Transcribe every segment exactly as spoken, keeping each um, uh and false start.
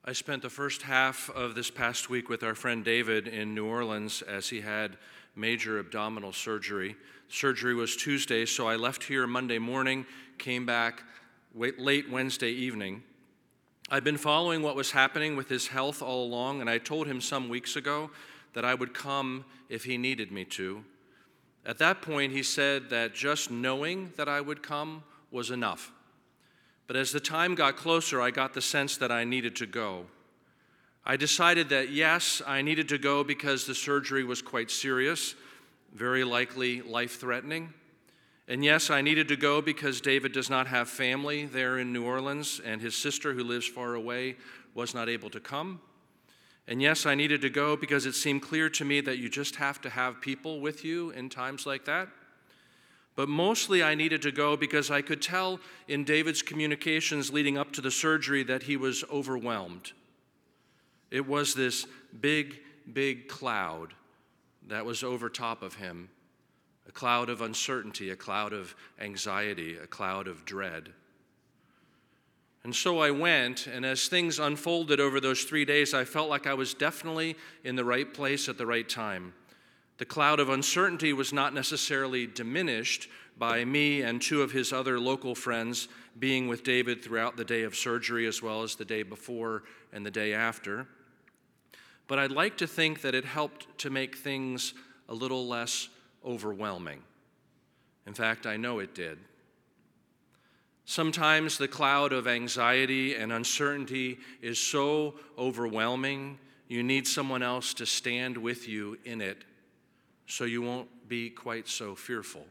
I spent the first half of this past week with our friend David in New Orleans as he had major abdominal surgery. Surgery was Tuesday, so I left here Monday morning, came back late Wednesday evening. I've been following what was happening with his health all along, and I told him some weeks ago that I would come if he needed me to. At that point, he said that just knowing that I would come was enough. But as the time got closer, I got the sense that I needed to go. I decided that yes, I needed to go because the surgery was quite serious, very likely life-threatening. And yes, I needed to go because David does not have family there in New Orleans, and his sister, who lives far away, was not able to come. And yes, I needed to go because it seemed clear to me that you just have to have people with you in times like that. But mostly I needed to go because I could tell in David's communications leading up to the surgery that he was overwhelmed. It was this big, big cloud that was over top of him, a cloud of uncertainty, a cloud of anxiety, a cloud of dread. And so I went, and as things unfolded over those three days, I felt like I was definitely in the right place at the right time. The cloud of uncertainty was not necessarily diminished by me and two of his other local friends being with David throughout the day of surgery as well as the day before and the day after. But I'd like to think that it helped to make things a little less overwhelming. In fact, I know it did. Sometimes the cloud of anxiety and uncertainty is so overwhelming, you need someone else to stand with you in it so you won't be quite so fearful.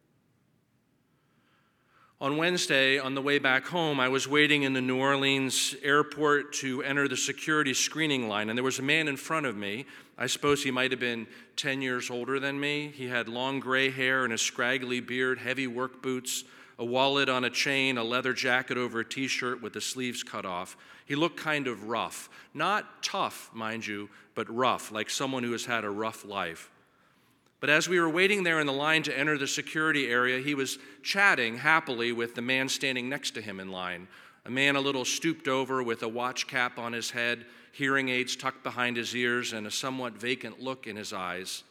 On Wednesday, on the way back home, I was waiting in the New Orleans airport to enter the security screening line, and there was a man in front of me. I suppose he might have been ten years older than me. He had long gray hair and a scraggly beard, heavy work boots, a wallet on a chain, a leather jacket over a t-shirt with the sleeves cut off. He looked kind of rough. Not tough, mind you, but rough, like someone who has had a rough life. But as we were waiting there in the line to enter the security area, he was chatting happily with the man standing next to him in line, a man a little stooped over with a watch cap on his head, hearing aids tucked behind his ears, and a somewhat vacant look in his eyes.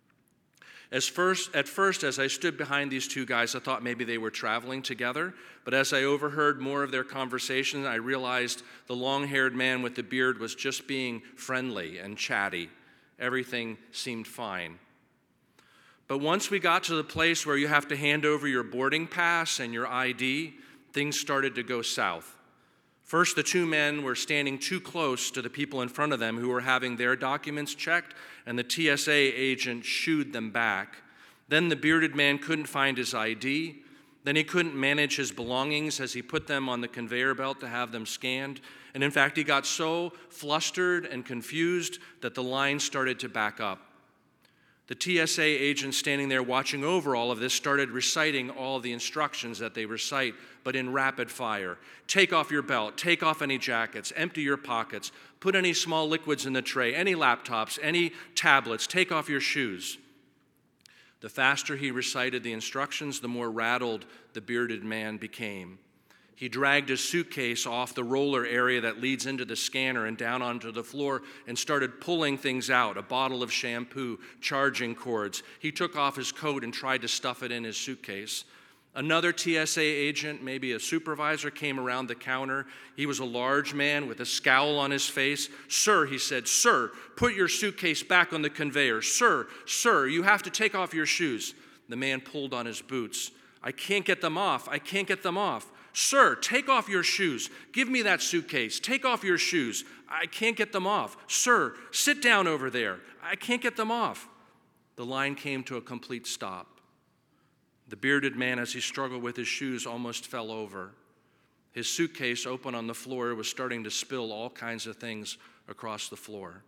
As first, at first, as I stood behind these two guys, I thought maybe they were traveling together, but as I overheard more of their conversation, I realized the long-haired man with the beard was just being friendly and chatty. Everything seemed fine. But once we got to the place where you have to hand over your boarding pass and your I D, things started to go south. First, the two men were standing too close to the people in front of them who were having their documents checked, and the T S A agent shooed them back. Then the bearded man couldn't find his I D. Then he couldn't manage his belongings as he put them on the conveyor belt to have them scanned. And in fact, he got so flustered and confused that the line started to back up. The T S A agent standing there watching over all of this started reciting all of the instructions that they recite, but in rapid fire. Take off your belt, take off any jackets, empty your pockets, put any small liquids in the tray, any laptops, any tablets, take off your shoes. The faster he recited the instructions, the more rattled the bearded man became. He dragged his suitcase off the roller area that leads into the scanner and down onto the floor and started pulling things out, a bottle of shampoo, charging cords. He took off his coat and tried to stuff it in his suitcase. Another T S A agent, maybe a supervisor, came around the counter. He was a large man with a scowl on his face. "Sir," he said, "sir, put your suitcase back on the conveyor. Sir, sir, you have to take off your shoes." The man pulled on his boots. "I can't get them off. I can't get them off." "Sir, take off your shoes. Give me that suitcase. Take off your shoes. I can't get them off." "Sir, sit down over there. I can't get them off." The line came to a complete stop. The bearded man, as he struggled with his shoes, almost fell over. His suitcase, open on the floor, was starting to spill all kinds of things across the floor.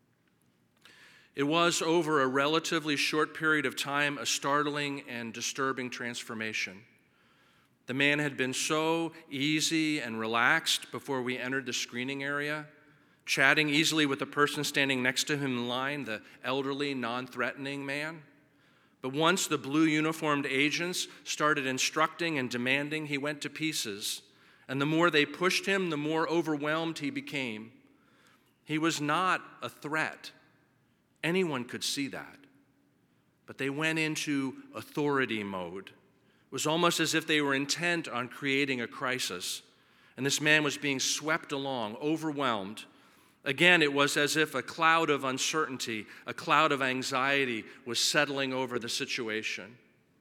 It was, over a relatively short period of time, a startling and disturbing transformation. The man had been so easy and relaxed before we entered the screening area, chatting easily with the person standing next to him in line, the elderly, non-threatening man. But once the blue uniformed agents started instructing and demanding, he went to pieces. And the more they pushed him, the more overwhelmed he became. He was not a threat. Anyone could see that. But they went into authority mode. It was almost as if they were intent on creating a crisis. And this man was being swept along, overwhelmed. Again, it was as if a cloud of uncertainty, a cloud of anxiety was settling over the situation.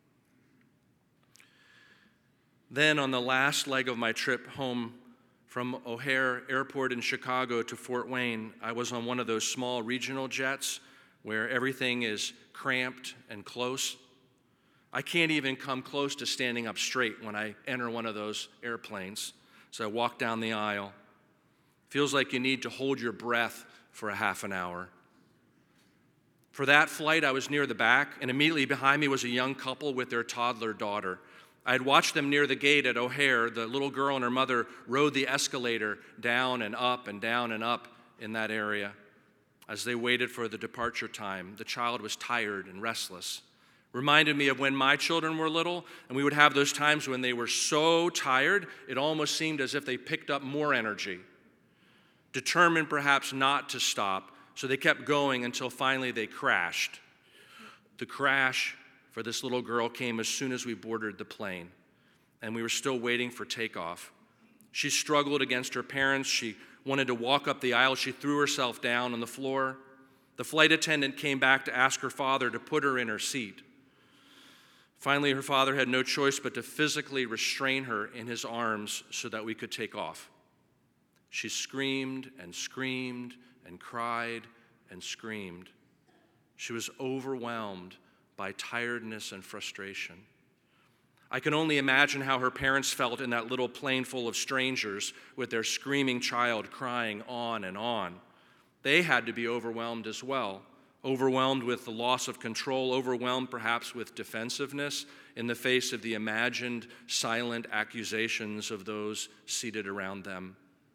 Then, on the last leg of my trip home from O'Hare Airport in Chicago to Fort Wayne, I was on one of those small regional jets where everything is cramped and close. I can't even come close to standing up straight when I enter one of those airplanes. So I walk down the aisle. Feels like you need to hold your breath for a half an hour. For that flight, I was near the back, and immediately behind me was a young couple with their toddler daughter. I had watched them near the gate at O'Hare. The little girl and her mother rode the escalator down and up and down and up in that area. As they waited for the departure time, the child was tired and restless. Reminded me of when my children were little, and we would have those times when they were so tired, it almost seemed as if they picked up more energy. Determined perhaps not to stop, so they kept going until finally they crashed. The crash for this little girl came as soon as we boarded the plane, and we were still waiting for takeoff. She struggled against her parents. She wanted to walk up the aisle. She threw herself down on the floor. The flight attendant came back to ask her father to put her in her seat. Finally, her father had no choice but to physically restrain her in his arms so that we could take off. She screamed and screamed and cried and screamed. She was overwhelmed by tiredness and frustration. I can only imagine how her parents felt in that little plane full of strangers with their screaming child crying on and on. They had to be overwhelmed as well, overwhelmed with the loss of control, overwhelmed perhaps with defensiveness in the face of the imagined silent accusations of those seated around them.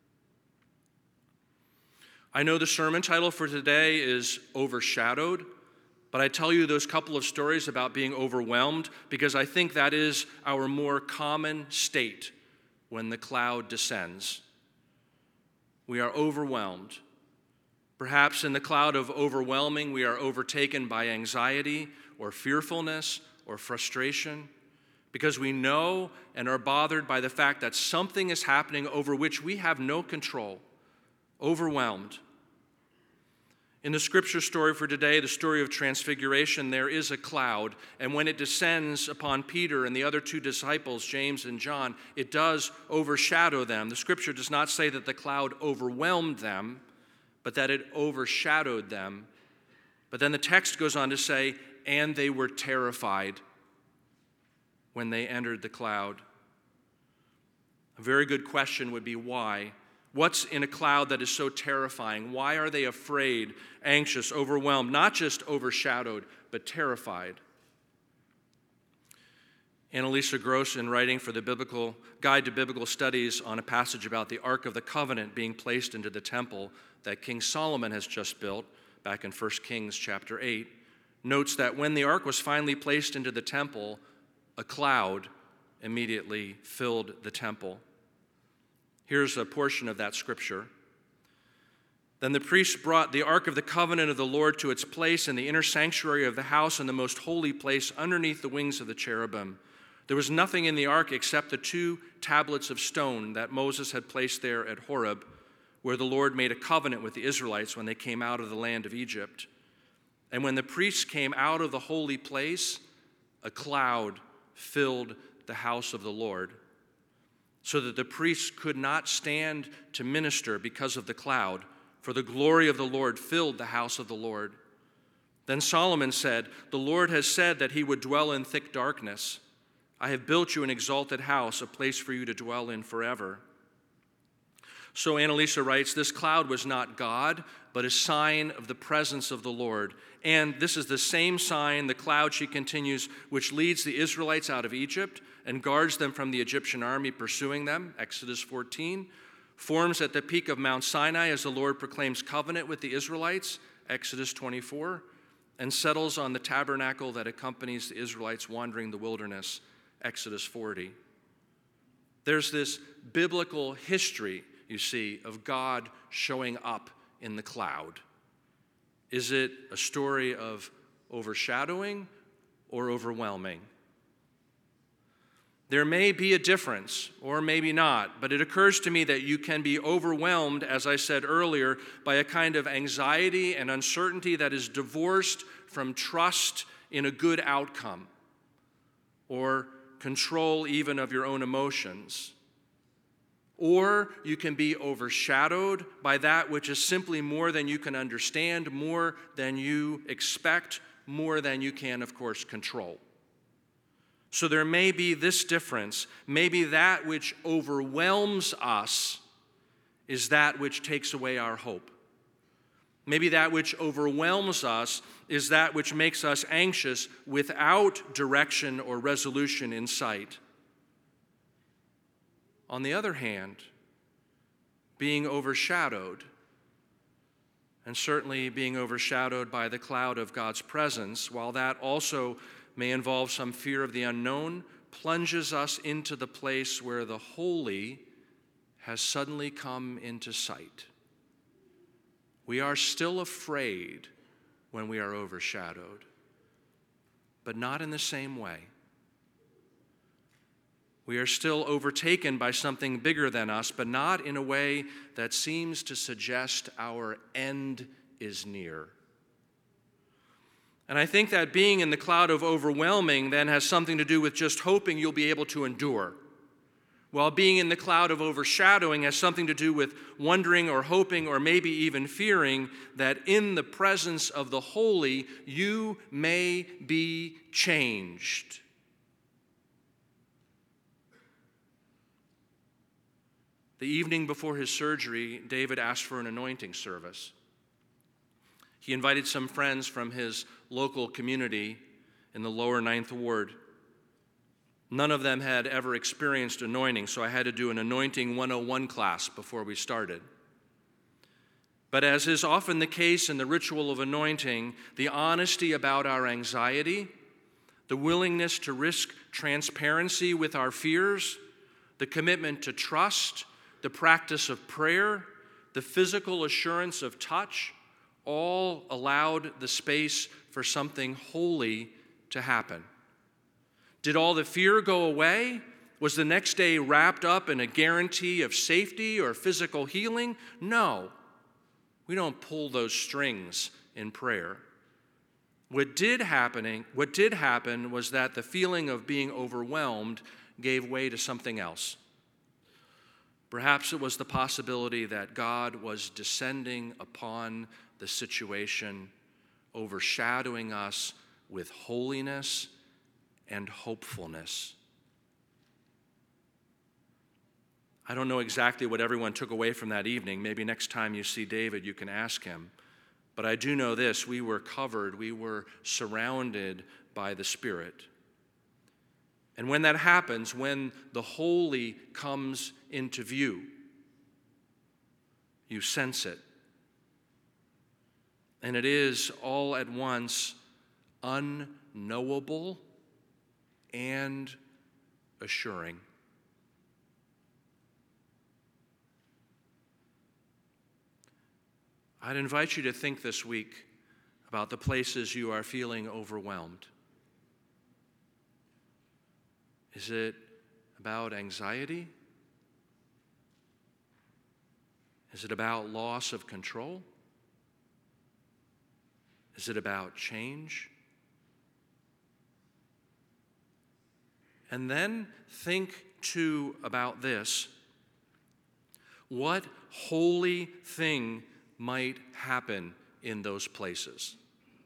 I know the sermon title for today is Overshadowed, but I tell you those couple of stories about being overwhelmed because I think that is our more common state when the cloud descends. We are overwhelmed. Perhaps in the cloud of overwhelming, we are overtaken by anxiety or fearfulness or frustration because we know and are bothered by the fact that something is happening over which we have no control. Overwhelmed. In the scripture story for today, the story of Transfiguration, there is a cloud, and when it descends upon Peter and the other two disciples, James and John, it does overshadow them. The scripture does not say that the cloud overwhelmed them, but that it overshadowed them. But then the text goes on to say, and they were terrified when they entered the cloud. A very good question would be why? What's in a cloud that is so terrifying? Why are they afraid, anxious, overwhelmed, not just overshadowed, but terrified? Annalisa Gross, in writing for the Biblical Guide to Biblical Studies on a passage about the Ark of the Covenant being placed into the temple that King Solomon has just built, back in First Kings chapter eight, notes that when the ark was finally placed into the temple, a cloud immediately filled the temple. Here's a portion of that scripture. Then the priests brought the ark of the covenant of the Lord to its place in the inner sanctuary of the house in the most holy place underneath the wings of the cherubim. There was nothing in the ark except the two tablets of stone that Moses had placed there at Horeb, where the Lord made a covenant with the Israelites when they came out of the land of Egypt. And when the priests came out of the holy place, a cloud filled the house of the Lord, so that the priests could not stand to minister because of the cloud, for the glory of the Lord filled the house of the Lord. Then Solomon said, "The Lord has said that he would dwell in thick darkness. I have built you an exalted house, a place for you to dwell in forever." So Annalisa writes, this cloud was not God, but a sign of the presence of the Lord. And this is the same sign, the cloud, she continues, which leads the Israelites out of Egypt and guards them from the Egyptian army pursuing them, Exodus fourteen, forms at the peak of Mount Sinai as the Lord proclaims covenant with the Israelites, Exodus twenty-four, and settles on the tabernacle that accompanies the Israelites wandering the wilderness, Exodus forty. There's this biblical history, you see, of God showing up in the cloud? Is it a story of overshadowing or overwhelming? There may be a difference, or maybe not, but it occurs to me that you can be overwhelmed, as I said earlier, by a kind of anxiety and uncertainty that is divorced from trust in a good outcome, or control even of your own emotions. Or you can be overshadowed by that which is simply more than you can understand, more than you expect, more than you can, of course, control. So there may be this difference. Maybe that which overwhelms us is that which takes away our hope. Maybe that which overwhelms us is that which makes us anxious without direction or resolution in sight. On the other hand, being overshadowed, and certainly being overshadowed by the cloud of God's presence, while that also may involve some fear of the unknown, plunges us into the place where the holy has suddenly come into sight. We are still afraid when we are overshadowed, but not in the same way. We are still overtaken by something bigger than us, but not in a way that seems to suggest our end is near. And I think that being in the cloud of overwhelming then has something to do with just hoping you'll be able to endure, while being in the cloud of overshadowing has something to do with wondering or hoping or maybe even fearing that in the presence of the holy you may be changed. The evening before his surgery, David asked for an anointing service. He invited some friends from his local community in the lower Ninth Ward. None of them had ever experienced anointing, so I had to do an Anointing one oh one class before we started. But as is often the case in the ritual of anointing, the honesty about our anxiety, the willingness to risk transparency with our fears, the commitment to trust, the practice of prayer, the physical assurance of touch, all allowed the space for something holy to happen. Did all the fear go away? Was the next day wrapped up in a guarantee of safety or physical healing? No. We don't pull those strings in prayer. What did happening, what did happen was that the feeling of being overwhelmed gave way to something else. Perhaps it was the possibility that God was descending upon the situation, overshadowing us with holiness and hopefulness. I don't know exactly what everyone took away from that evening. Maybe next time you see David, you can ask him. But I do know this, we were covered, we were surrounded by the Spirit. And when that happens, when the holy comes into view, you sense it. And it is all at once unknowable and assuring. I'd invite you to think this week about the places you are feeling overwhelmed. Is it about anxiety? Is it about loss of control? Is it about change? And then think too about this. What holy thing might happen in those places?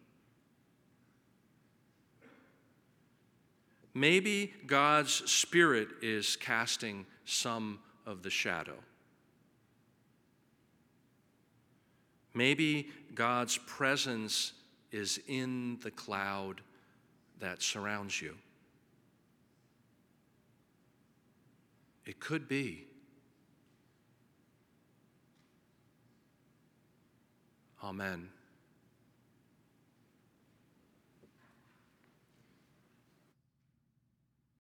Maybe God's Spirit is casting some of the shadow. Maybe God's presence is in the cloud that surrounds you. It could be. Amen.